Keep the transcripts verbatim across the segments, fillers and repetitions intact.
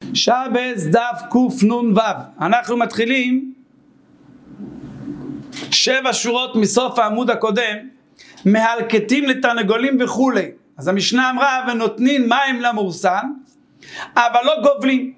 שבס דף קנ"ו. אנחנו מתחילים שבע שורות מסוף העמוד הקודם, מהלקטים לתרנגולים וכולי. אז המשנה אמרה ונותנים מים למורסן אבל לא גובלים.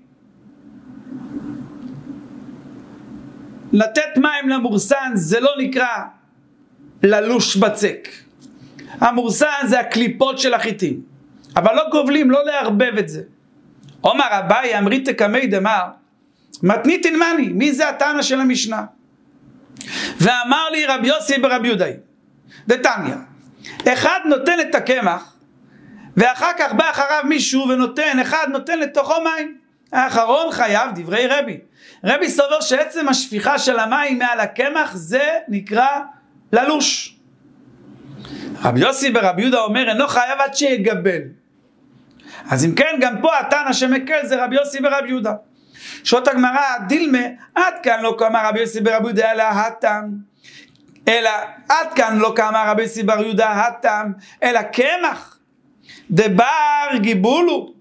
לתת מים למורסן זה לא נקרא ללוש בצק. המורסן זה הקליפות של החיטים, אבל לא גובלים, לא לערבב את זה. אומר אביי אמרית קמי דמר מתנית אינמני. מי זה התנא של המשנה? ואמר לי רבי יוסי ברבי יהודאי דתניא, אחד נותן את הקמח ואחר כך בא אחריו מישהו ונותן, אחד נותן לתוכו מים, האחרון חייב דברי רבי. רבי סובר שעצם השפיכה של המים מעל הקמח זה נקרא ללוש. רבי יוסי ברבי יהודה אומר אינו חייב עד שיגבל. אז אם כן גם פה התנא שמקל זה רבי יוסי ברבי יהודה. שעות הגמרא דילמה עד כאן לא כאמר רבי יוסי ברבי יהודה אלא התם, אלא עד כאן לא כאמר רבי יוסי ברבי יהודה התם אלא קמח דבר גיבולו,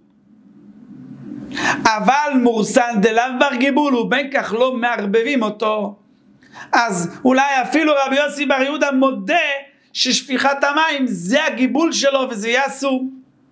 אבל מורסן דלאו בר גיבולו, בין כך לא מערבבים אותו. אז אולי אפילו רבי יוסי בר יהודה מודה ששפיכת המים זה הגיבול שלו וזה יהיה אסור.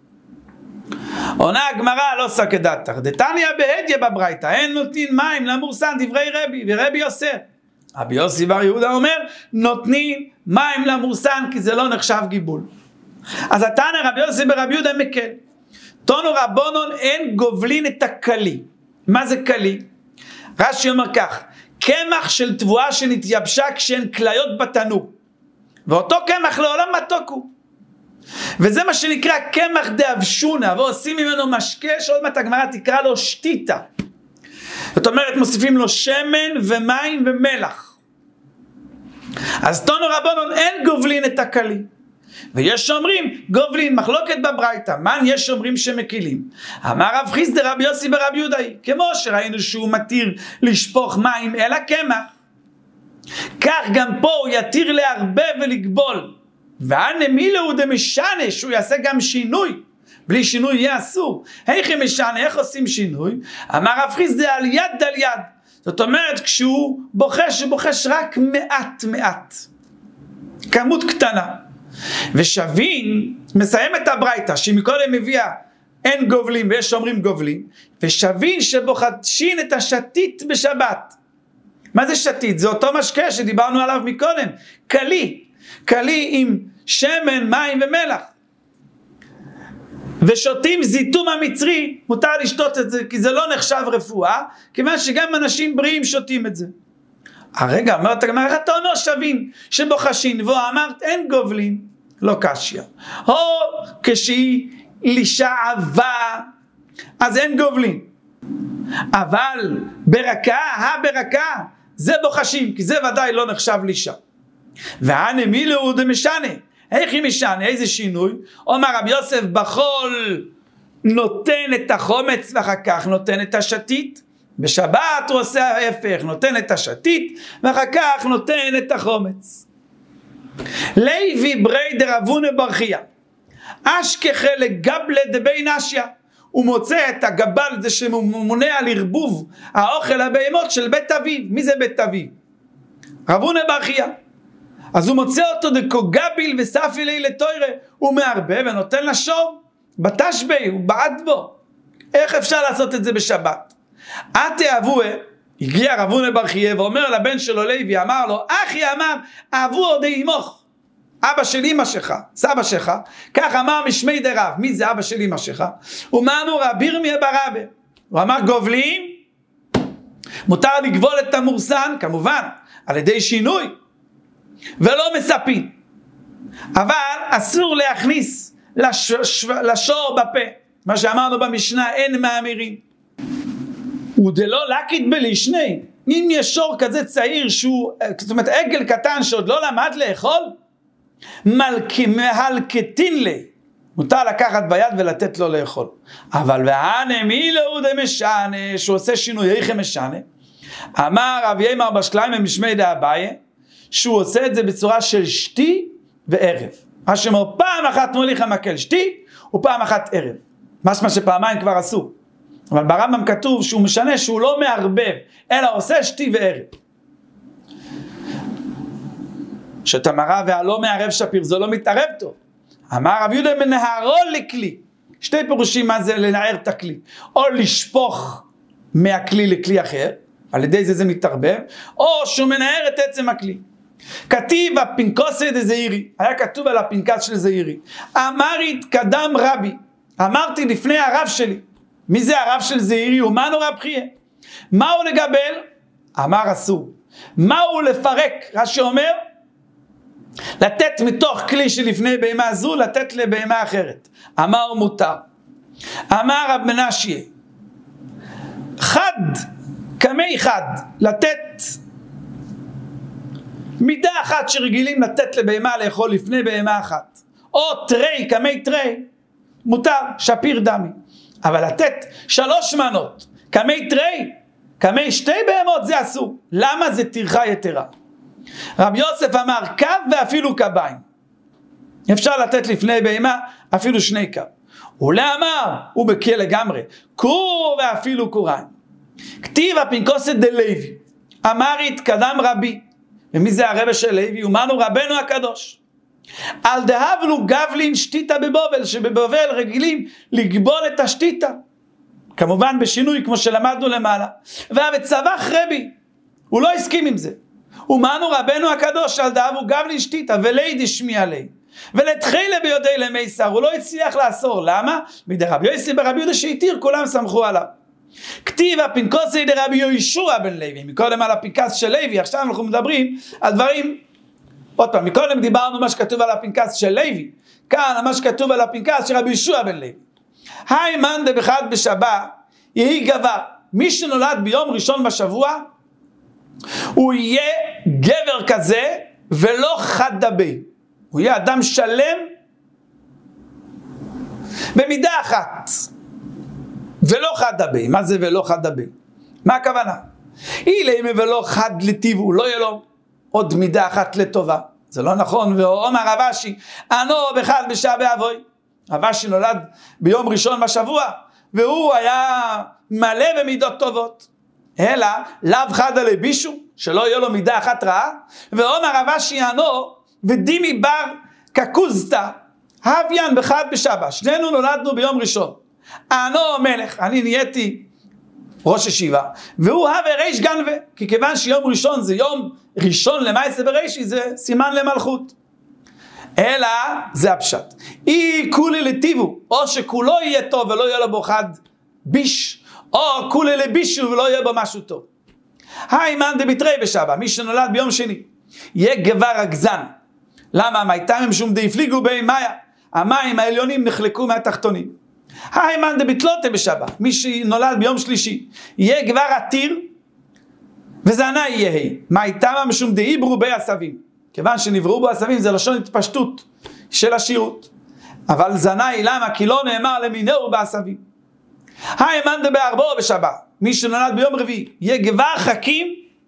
עונה הגמרא לא סקדתך דתניא בהדיא בברייתא אין נותנים מים למורסן דברי רבי ורבי יוסף. רבי יוסי בר יהודה אומר נותנים מים למורסן כי זה לא נחשב גיבול. אז התנא רבי יוסי ברבי יהודה מקל. תנו רבונון אין גובלין את הכלי. מה זה כלי? רש"י אומר כך, קמח של תבואה שנתייבשה כשהן כליות בתנור, ואותו קמח לעולם מתוק הוא, וזה מה שנקרא קמח דאבשונה, ועושים ממנו משקה שעוד מעט הגמרא תקרא לו שתיתה. זאת אומרת מוסיפים לו שמן ומים ומלח. אז תנו רבונון אין גובלין את הכלי, ויש שאומרים גובלין. מחלוקת בברייתא, מן יש שאומרים שמקילים. אמר רב חיסדא רבי יוסי ברבי יהודאי, כמו שראינו שהוא מתיר לשפוך מים אל הקמח, כך גם פה הוא יתיר להרבה ולגבול. והנה מילאו דמשנה, שהוא יעשה גם שינוי, בלי שינוי יהיה אסור. איך משנה, איך עושים שינוי? אמר רב חיסדא על יד על יד, זאת אומרת כשהוא בוחש, הוא בוחש רק מעט מעט, כמות קטנה. ושבין מסיים את הברייתא שמקודם הביאה אין גובלים ויש שאומרים גובלים, ושבין שבוחשים את השתית בשבת. מה זה שתית? זה אותו משקה שדיברנו עליו מקודם, כלי, כלי עם שמן, מים ומלח. ושותים זיתום המצרי, מותר לשתות את זה כי זה לא נחשב רפואה, כיוון שגם אנשים בריאים שותים את זה. הרגע אמרת הגמרא איך אתה אומר שווים שבוחשים, והוא אמרת אין גובלים, לא קשיא. או כשהיא לשעבה אז אין גובלים, אבל ברכה, הברכה זה בוחשים כי זה ודאי לא נחשב לישה. והנה מילאו דמשנה, איך היא משנה? איזה שינוי? אומר רבי יוסף בחול נותן את החומץ ואחר כך נותן את השתית, בשבת הוא עושה ההפך, נותן את השתית ואחר כך נותן את החומץ. לוי ברי דרבונה ברכיה אשכחה לגבלה דבין אשיה, הוא מוצא את הגבל הזה שממונה על ערבוב האוכל הבהמות של בית אביו. מי זה בית אביו? רבונה ברכיה. אז הוא מוצא אותו דקוגביל וספי לי לתוירה, הוא מערבב ונותן לשור בתשבי, הוא בעט בו. איך אפשר לעשות את זה בשבת? עתה אבוה, הגיע רבונה ברכיה ואומר לבן שלו לוי, אמר לו אחי אמר אבוה די אימוך, אבא של אמא שלך, סבא שלך, כך אמר משמי דרב. מי זה אבא של אמא שלך? הוא אמרנו רבי ירמיה ברבה. הוא אמר גובלים, מותר לגבול את המורסן כמובן על ידי שינוי ולא מספים, אבל אסור להכניס לש... לשור בפה, מה שאמרנו במשנה אין מאמירים. ודלא לקית בלישני, אם יש שור כזה צעיר שהוא, זאת אומרת עגל קטן שעוד לא למד לאכול, מהלקטין לי, מותר לקחת ביד ולתת לו לאכול. אבל והנה מילאו דמשנה, שהוא עושה שינוי, איך משנה? אמר רב ימר בשקליים במשמי דאביי, שהוא עושה את זה בצורה של שתי וערב. מה שאומר פעם אחת מוליך המקל שתי ופעם אחת ערב, משמע שפעמיים כבר עשו. אבל ברמב"ם כתוב שהוא משנה שהוא לא מערבב, אלא עושה שתי וערב. שתמרה והלא מערב שפיר, זה לא מתערב טוב. אמר רב יהודה מנהרו לכלי. שתי פירושים מה זה לנער את הכלי. או לשפוך מהכלי לכלי אחר, על ידי זה זה מתערבב, או שהוא מנער את עצם הכלי. כתיב הפנקוסי דזעירי, היה כתוב על הפנקס של זעירי. אמר התקדם רבי, אמרתי לפני הרב שלי. מי זה הרב של זעירי? ומה נורא בחייה? מה הוא לגבל? אמר אסור. מה הוא לפרק? רש"י אומר, לתת מתוך כלי שלפני בהמה זו, לתת לבהמה אחרת. אמר מותר. אמר רב מנשיה, חד, כמי חד, לתת מידה אחת שרגילים לתת לבהמה לאכול לפני בהמה אחת. או תרי, כמי תרי, מותר, שפיר דמי. אבל לתת שלוש מנות, כמי תרי, כמי שתי בהמות זה אסור. למה? זה טרחה יתרה. רב יוסף אמר קו ואפילו קביים. אפשר לתת לפני בהמה אפילו שני קו. אולי אמר, הוא בקיא לגמרי, קור ואפילו קוריים. כתיב הפנקוסת דלוי, אמר התקדם רבי. ומי זה הרבא של לוי? ומנו רבנו הקדוש. על דהבלו גבלין שתיתה בבובל, שבבובל רגילים לגבול את השתיתה. כמובן בשינוי כמו שלמדנו למעלה. והצבח רבי, הוא לא הסכים עם זה. ומנו רבנו הקדוש על דהבו גבלין שתיתה ולידי שמי עלי. ולתחילה ביודי למייסר, הוא לא הצליח לאסור. למה? מדי רבי יוסי ברבי יהודה שהתיר, כולם סמכו עליו. כתיב הפנקוסי דרבי יהושע בן לוי, מקודם על הפנקס של לוי, עכשיו אנחנו מדברים על דברים, עוד פעם, מקודם דיברנו מה שכתוב על הפנקס של לוי, כאן מה שכתוב על הפנקס של רבי יהושע בן לוי. היי מאן דבחד בשבת, יהי גבר, מי שנולד ביום ראשון בשבוע, הוא יהיה גבר כזה ולא חד דבי, הוא יהיה אדם שלם במידה אחת. ולא חד דבי, מה זה ולא חד דבי? מה הכוונה? אילמה ולא חד לטיבו, לא יהיה לו עוד מידה אחת לטובה. זה לא נכון, ואומר רב אשי, אנו בחד בשעה באבוי. רב אשי נולד ביום ראשון בשבוע, והוא היה מלא במידות טובות. אלא, לאו חד עלי בישו, שלא יהיה לו מידה אחת רעה, ואומר רב אשי אנו, ודימי בר כקוזתה, הוויין בחד בשעה. שנינו נולדנו ביום ראשון. אנו מלך, אני נהייתי ראש ישיבה, והוא הווה ריש גנבה, כי כיוון שיום ראשון זה יום ראשון למעשה ברישי, זה סימן למלכות. אלא זה הפשט. אי כולי לטיבו, או שכולו יהיה טוב ולא יהיה לו בו חד ביש, או כולי לבישו ולא יהיה בו משהו טוב. היי מן דביטרי בשבא, מי שנולד ביום שני, יהיה גבר הגזן. למה? מהייתם שום דהפליגו בי מאיה, המים העליונים נחלקו מהתחתונים. הימן דביטלוטה בשבת, מי שנולד ביום שלישי, יהיה גבר עתיר, וזענה יהיה, מה איתם משום דהיברו בי עשבים, כיוון שנבראו בו עשבים, זה לשון התפשטות של השירות, אבל זענה היא למה? כי לא נאמר למינהו בעשבים. הימן דבארבעו בשבת, מי שנולד ביום רביעי, יהיה גבר חכים,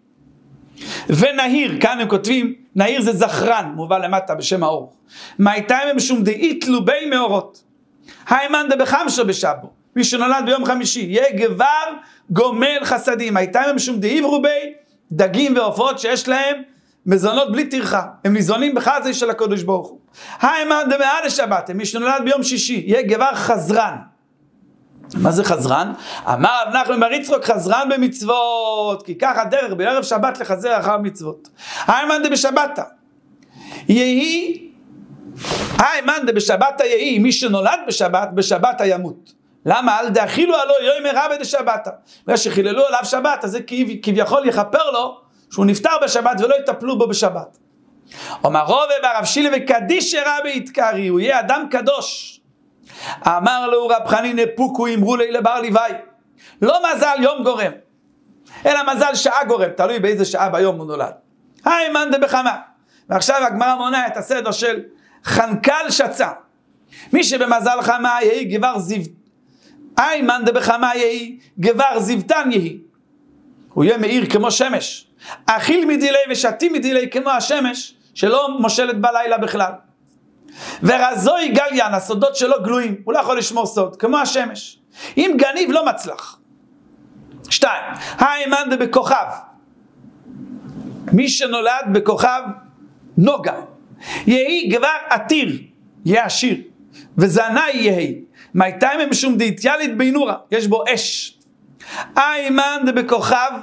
ונהיר, כאן הם כותבים, נהיר זה זכרן, מובא למטה בשם האור, מה איתם משום דהיתלו בי מאורות, הימן דבחמשו בשבו, מי שנולד ביום חמישי, יהיה גבר גומל חסדים, הייתם הם שום דהיברו בי דגים ועופות שיש להם מזונות בלי טרחה, הם ניזונים בחזי של הקדוש ברוך הוא. הימן דמעד השבת, מי שנולד ביום שישי, יהיה גבר חזרן. מה זה חזרן? אמר רב נחמן בר יצחק, חזרן במצוות, כי ככה דרך בערב שבת לחזר אחר מצוות. הימן דבשבתה, יהי הימן דבשבתה יהי, מי שנולד בשבת, בשבת ימות. למה? על דאכילו עלו יום רבי דשבתה. בגלל שחיללו עליו שבת, אז זה כביכול יכפר לו שהוא נפטר בשבת ולא יטפלו בו בשבת. אומר רובה ברב שילה וקדיש רבי יתקרי, הוא יהיה אדם קדוש. אמר לו רב חנינא פוקו אמרו לי לבר ליוואי, לא מזל יום גורם, אלא מזל שעה גורם, תלוי באיזה שעה ביום הוא נולד. הימן דבחמה. ועכשיו הגמרא מונה את הסדר של חנקל שצה. מי שבמזל חמה יהי גבר זיו, הימן דבחמה יהי גבר זיוותן יהי, הוא יהיה מאיר כמו שמש, אכיל מדילי ושתי מדילי כמו השמש שלא מושלת בלילה בכלל. ורזוי גליין, הסודות שלו גלויים, הוא לא יכול לשמור סוד כמו השמש. אם גניב לא מצלח. שתיים, האימן דה בכוכב. מי שנולד בכוכב נוגה. יהי גבר עתיר, יהיה עשיר. וזנה יהי. מייתיים הם משום דאיטיאלית בינורה. יש בו אש. האימן דה בכוכב.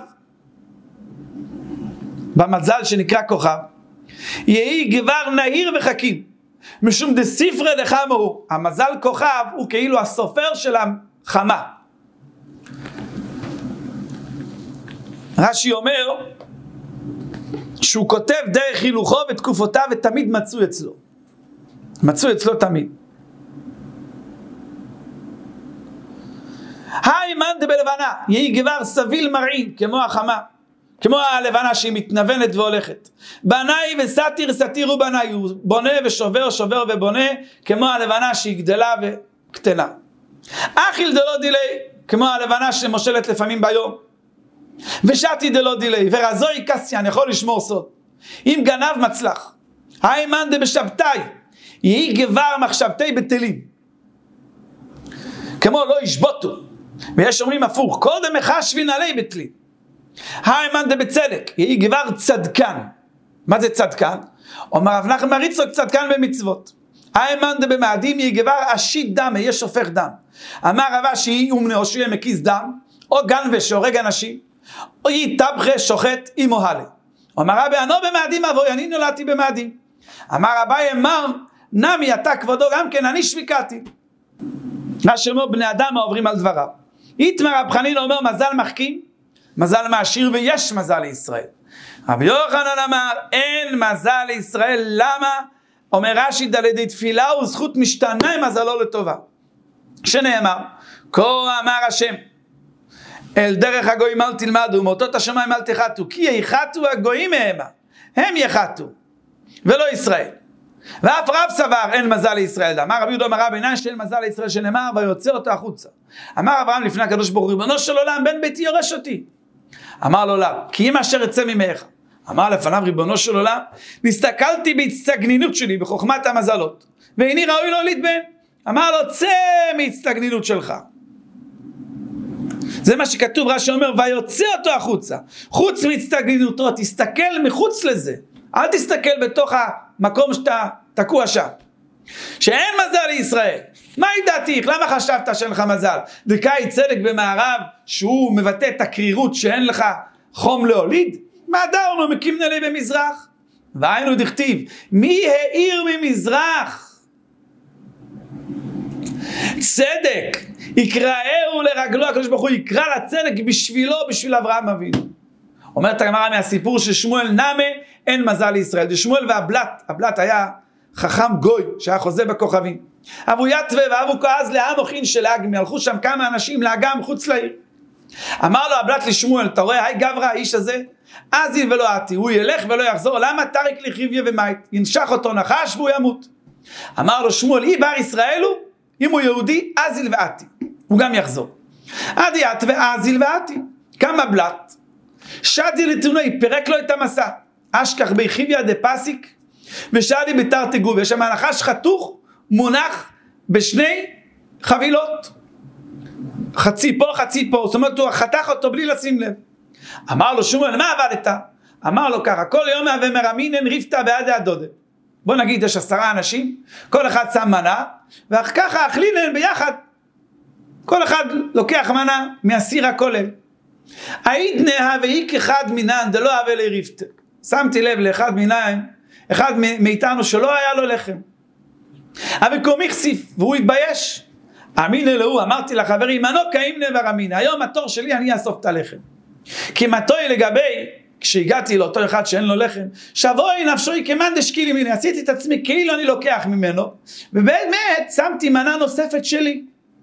במזל שנקרא כוכב. יהי גבר נהיר וחכים. משום דספרי לחמו. המזל כוכב הוא כאילו הסופר של החמה. רש"י אומר שהוא כותב דרך הילוכו ותקופותיו ותמיד מצוי אצלו. מצוי אצלו תמיד. האימן דבלבנה, יהי גבר סביל מרעין, כמו החמה, כמו הלבנה שהיא מתנוונת והולכת. בנאי וסתיר סתירו בנאי, הוא בונה ושובר שובר ובונה, כמו הלבנה שהיא גדלה וקטנה. אכיל דלא דילי, כמו הלבנה שמושלת לפעמים ביום. ושתי דלא דילי, ורזוי קסיין, יכול לשמור סוד. אם גנב מצלח. האימן דבשבתאי, יהי גבר מחשבתי בטלים. כמו לא ישבוטו. ויש אומרים הפוך, קודם מחשבין עלי בטלים. האימן דבצדק, יהי גבר צדקן. מה זה צדקן? אומר רב נחמן מריצוק צדקן במצוות. האימן דבמאדים, יהי גבר אשית דם, יהיה שופך דם. אמר רבה שהיא אומנה או שיהיה מקיס דם, או גנבה שהורג אנשים, או יהי טבחה שוחט עם אוהלה. אומר רבי, אני לא במאדים אבוי, אני נולדתי במאדים. אמר רבי, אמר, נמי אתה כבודו גם כן, אני שביקתי. מה שאומר בני אדם העוברים על דבריו. איתמר רב חנין אומר מזל מחכים, מזל מעשיר ויש מזל לישראל. רבי יוחנן אמר, אין מזל לישראל, למה? אומר רש"י דלדי תפילה וזכות משתנה מזלו לטובה. שנאמר, כה אמר השם, אל דרך הגויים אל תלמדו, מאותות השמיים אל תחתו, כי יחתו הגויים מהמה, הם יחתו, ולא ישראל. ואף רב סבר אין מזל לישראל. אמר רבי יהודה אמר רבי נען שאין מזל לישראל שנאמר ויוצא אותו החוצה. אמר אברהם לפני הקדוש ברוך הוא, ריבונו של עולם, בן ביתי יורש אותי. אמר לו לא, כי אם אשר יצא ממך. אמר לפניו ריבונו של עולם, נסתכלתי בהצטגנינות שלי בחוכמת המזלות, ואיני ראוי להוליד בן. אמר לו, צא מהצטגנינות שלך. זה מה שכתוב, רש"י אומר, ויוצא אותו החוצה. חוץ מהצטגנינותו, תסתכל מחוץ לזה. אל תסתכל בתוך המקום שאתה תקוע שם. שאין מזל לישראל. מה ידעתיך? למה חשבת שאין לך מזל? דקאי צדק במערב, שהוא מבטא את הקרירות שאין לך חום להוליד? מה דרנו מקים נלי במזרח? והיינו דכתיב, מי העיר ממזרח? צדק. יקראהו לרגלו, הקדוש ברוך הוא יקרא לצדק בשבילו, בשביל אברהם אבינו. אומרת הגמרא מהסיפור ששמואל נמה, אין מזל לישראל. זה שמואל והבלט, הבלט היה חכם גוי, שהיה חוזה בכוכבים. אבו יתווה ואבו כעז לעם אוכין של אגמי, הלכו שם כמה אנשים לאגם חוץ לעיר. אמר לו הבלט לשמואל, אתה רואה, היי גברה, האיש הזה, אזיל ולא עתי, הוא ילך ולא יחזור, למה תריק לחיביה ומית? ינשך אותו נחש והוא ימות. אמר לו שמואל, אי בר ישראל הוא, אם הוא יהודי, אזיל ועתי. הוא גם יחזור. עד ית ואזיל ועתי. כמה בלט. שדי לתונאי, פרק לו את המסע. אשכח ביחיביה דפסיק, ושדי בתר תגוב. יש שם הנחש חתוך, מונח בשני חבילות. חצי פה, חצי פה. זאת אומרת, הוא חתך אותו בלי לשים לב. אמר לו שמואל, מה עבדת? אמר לו ככה, כל יום מהווה מרמינן ריפתא בעד הדודה. בוא נגיד, יש עשרה אנשים, כל אחד שם מנה, ואחר ככה אכלינן ביחד. כל אחד לוקח מנה מהסיר הכולל. העידנה והיק אחד מינן, דלא הווה לריפתא. שמתי לב לאחד מיניים, אחד מאיתנו שלא היה לו לחם. אבל קומי חשיף, והוא התבייש. אמין אלוהו, אמרתי לחברים, מנו קאים נבר אמין, היום התור שלי אני אאסוף את הלחם. כי מתוי לגבי, כשהגעתי לאותו אחד שאין לו לחם, שבוי נפשוי כמאן דשקילי מיני, עשיתי את עצמי כאילו אני לוקח ממנו, ובאמת שמתי מנה נוספת שלי.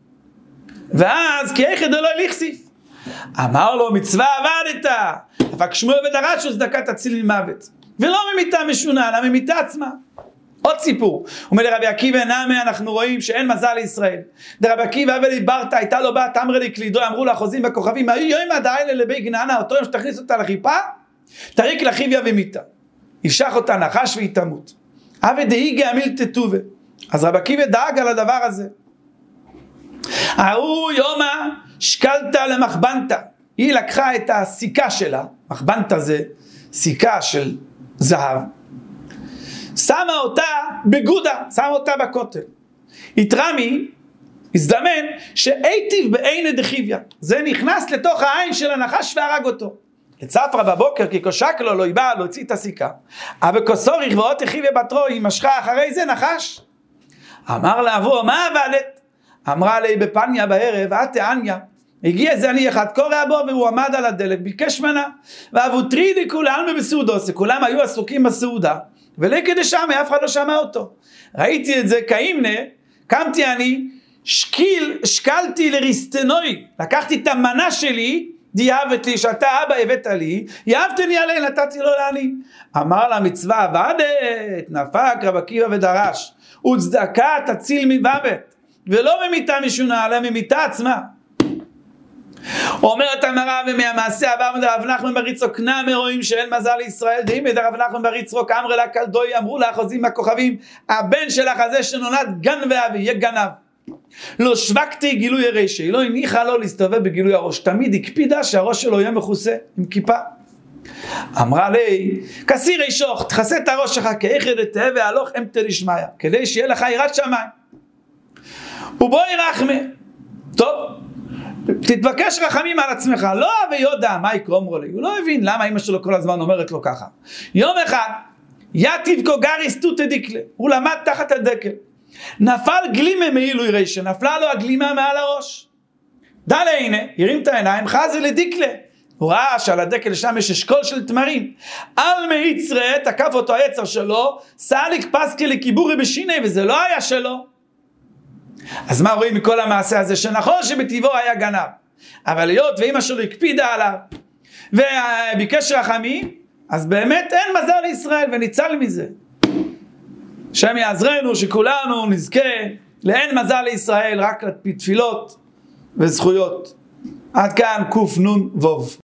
ואז כי איך ידעו לו אליכסיף. אמר לו מצווה עבדת, אבל כשמואל ודרשו צדקה תציל ממוות. ולא ממיתה משונה, אלא ממיתה עצמה. עוד סיפור. הוא אומר לרבי עקיבא נעמה, אנחנו רואים שאין מזל לישראל. דרבי עקיבא אבל דיברת, הייתה לו בת, אמרה לי קלידו, אמרו לה חוזים בכוכבים, היו יום הדאי ללבי גננה, אותו יום שתכניס אותה לחיפה, תריק לחיביה ומיתה. ישך אותה נחש והיא תמות. אבי דהיגה עמיל תטובה. אז רבי עקיבא דאג על הדבר הזה. ההוא יומא שקלתא למחבנתא, היא לקחה את הסיכה שלה, מחבנתא זה סיכה של זהב, שמה אותה בגודה, שמה אותה בכותל. התרמי, הזדמן שאיטיב בעיני דחיביה, זה נכנס לתוך העין של הנחש והרג אותו. לצפרא בבוקר כי קושק לו, לא היא באה להוציא את הסיכה, אבל כוסוריך ועוד תחיביה בתרו, היא משכה אחרי זה נחש. אמר לה אבו, מה עבדת? אמרה לי בפניה בערב, אתא אניה, הגיע איזה אני אחד, קורא בו והוא עמד על הדלק, ביקש מנה, ואבו טרידי כולם בסעודו, כולם היו עסוקים בסעודה, ולכדי שם אף אחד לא שמע אותו. ראיתי את זה כאימנה, קמתי אני, שקיל, שקלתי לריסטנוי, לקחתי את המנה שלי, דיאבת לי, שאתה אבא הבאת לי, יאהבתני עליה, נתתי לו לעני. אמר לה מצווה עבדת, נפק רב עקיבא ודרש, וצדקה תציל מבבת, ולא ממיתה משונה, אלא ממיתה עצמה. אומרת המראה, ומהמעשה עבר מדרב נחמן בר יצחק נמי רואים שאין מזל לישראל, דהים מדרב נחמן בר יצחק אמר לה קלדוי, אמרו לה אחוזים מהכוכבים, הבן שלך הזה שנולד גן ואבי, יהיה גנב. לא שווקתי גילוי הרשע, היא לא הניחה לו להסתובב בגילוי הראש, תמיד הקפידה שהראש שלו יהיה מכוסה עם כיפה. אמרה לי, כסיר אישוך, תכסה את הראש שלך כאיכד תהא והלוך אמתא דשמיא, כדי שיהיה לך יראת שמיים. ובואי רחמה, טוב, תתבקש רחמים על עצמך, לא ויודע מה יקרום לי, הוא לא הבין למה אמא שלו כל הזמן אומרת לו ככה. יום אחד, יתיב קוגריס תותא דיקלה, הוא למד תחת הדקל, נפל גלימה מעילוי רשע, נפלה לו הגלימה מעל הראש. דלה הנה, הרים את העיניים, חזה לדיקלה, הוא ראה שעל הדקל שם יש אשכול של תמרים, על מיצרה, תקף אותו היצר שלו, סליק פסקי לכיבורי בשיני, וזה לא היה שלו. אז מה רואים מכל המעשה הזה? שנכון שבטבעו היה גנב, אבל היות ואמא שלו הקפידה עליו וביקש רחמים, אז באמת אין מזל לישראל וניצל מזה. שם יעזרנו שכולנו נזכה לאין מזל לישראל, רק לתפילות וזכויות. עד כאן קוף נון ווב.